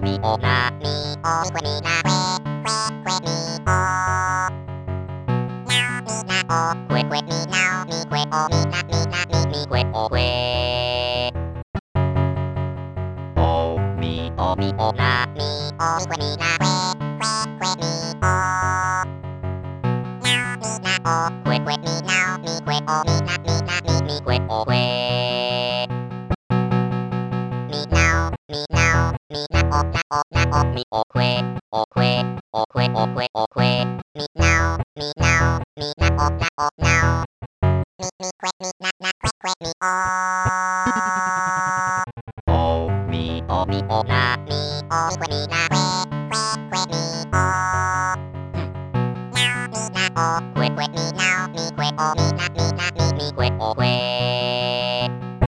みおなみおみくみなくえみおなみなおくえくえみなおみくえおみなみなみみくえおくえおみおみおなみおみくみなくえみおなみなおくえくえみなおみくえおみなみなみみくえおくえみなおみなおみなおなおなおみおくえおくえおくえおくえおくえみなおみなおみなおなおなおみみくえみななくえくえみおみおみおなみおみくえみなくえみおなみなおくえくえみなおみくえおみなみなみみくえおくえ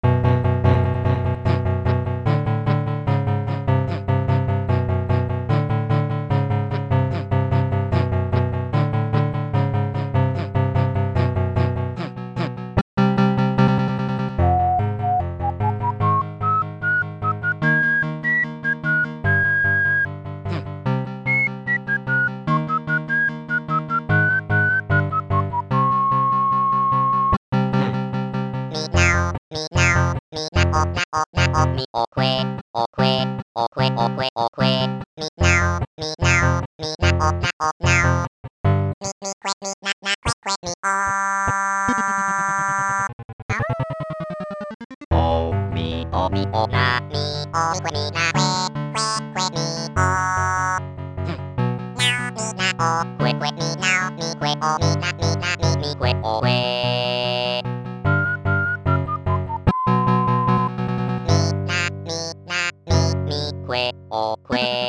みなおみなおみなおなおなおみおくえおくえおくえおくえおくえみなおみなおみなおなおなおみみくえみななくえくえみおみおみおなみおみくえみなくえみおなみなおくえくえみなおみくえおみなみなみみくえおくえみなみなみみくえおくえ